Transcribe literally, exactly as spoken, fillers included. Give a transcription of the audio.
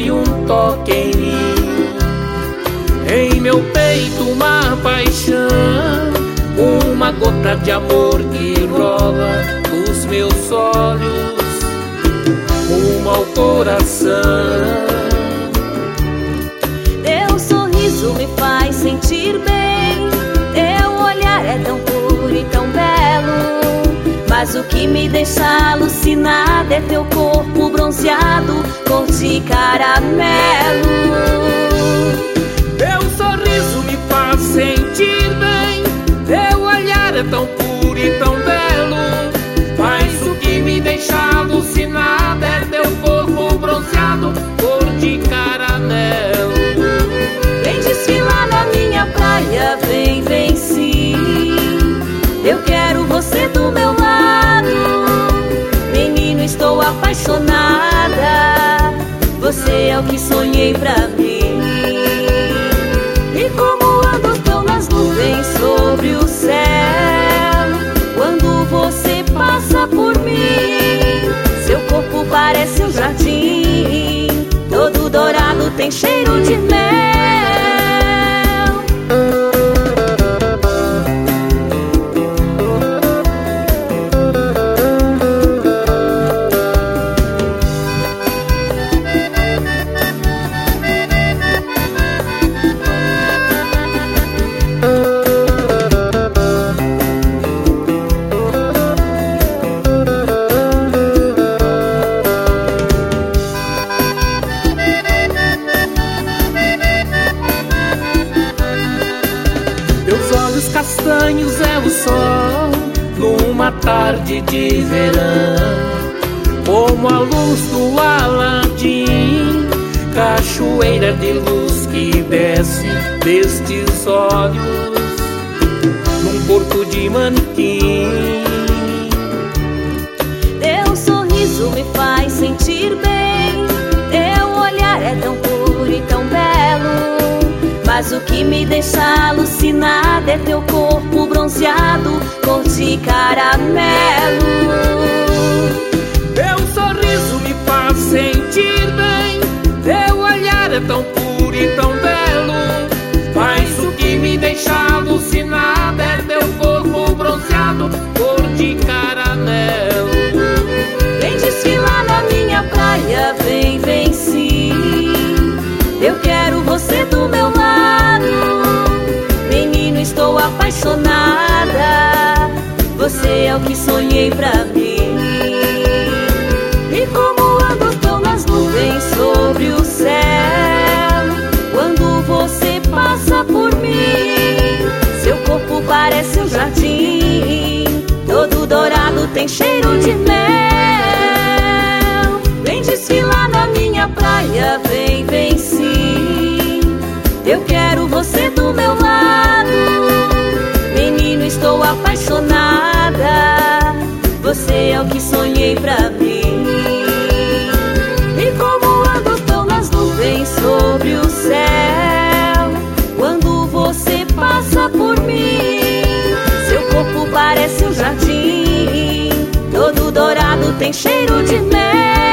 foi um toque em mim. Em meu peito uma paixão, uma gota de amor que rola dos meus olhos rumo ao coração. Teu sorriso me faz sentir bem, teu olhar é tão puro e tão belo, mas o que me deixa alucinada é teu corpo bronzeado, cor de caramelo. Teu sorriso me faz sentir bem, teu olhar é tão puro e tão belo, mas o que me deixa alucinada é teu corpo bronzeado, cor de caramelo. Vem desfilar na minha praia, vem, vem sim, eu quero você do meu lado. Menino, estou apaixonada, você é o que sonhei pra mim. E como ando tão nas nuvens sobre o céu, quando você passa por mim, seu corpo parece um jardim, todo dourado, tem cheiro de mel. Castanhos é o sol numa tarde de verão, como a luz do Aladim, cachoeira de luz que desce destes olhos num corpo de manequim. Teu sorriso me faz sentir bem, teu olhar é tão puro e tão belo, mas o que me deixa alucinada é teu corpo bronzeado, cor de caramelo. Teu sorriso me faz sentir bem, teu olhar é tão puro e tão belo, mas o que me deixa alucinada é teu corpo bronzeado, cor de caramelo. Vem desfilar na minha praia, vem, vem sim, eu quero você do meu lado. Menino, estou apaixonada, você é o que sonhei pra mim. E como ando tão nas nuvens sobre o céu, quando você passa por mim, seu corpo parece um jardim, todo dourado, tem cheiro de mel. Vem desfilar na minha praia, vem, vem sim, eu quero você do meu lado. Menino, estou apaixonada, você é o que sonhei pra mim. E como ando tão nas nuvens sobre o céu, quando você passa por mim, seu corpo parece um jardim, todo dourado, tem cheiro de mel.